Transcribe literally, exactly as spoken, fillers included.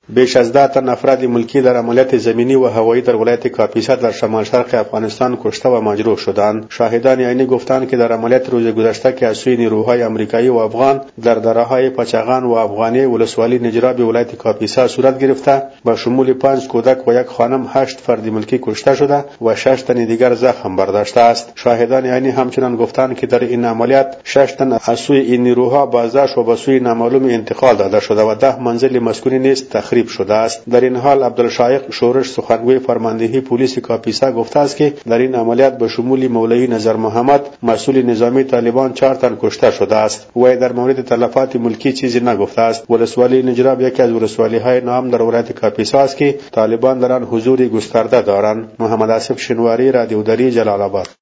بیش از ده تن افراد ملکی در عملیات زمینی و هوایی در ولایت کاپیسا در شمال شرق افغانستان کشته و مجروح شدند. شاهدان عینی گفتند که در عملیات روز گذشته که از سوی نیروهای امریکایی و افغان در دره‌های پچغان و افغانی ولسوالی نجراب ولایت کاپیسا صورت گرفته با شمول پنج کودک و یک خانم هشت فرد ملکی کشته شده و شش تن دیگر زخم برداشته است. شاهدان عینی همچنین گفتند که در این عملیات شش تن از سوی این نیروها بازداشت و به سوی نامعلوم انتقال داده شده و ده منزل مسکونی نیز تخریب شده است. در این حال عبدالشایق شورش سخنگوی فرماندهی پلیس کاپیسا گفته است که در این عملیات به شمول مولوی نظر محمد مسئول نظامی طالبان چهار تن کشته شده است. وی در مورد تلفات ملکی چیزی نگفته است. ولسوالی نجراب یکی از ولسوالی‌های نام در ولایت کاپیسا است که طالبان در آن حضور گسترده دارند. محمد آصف شنواری، رادیو دری، جلال آباد.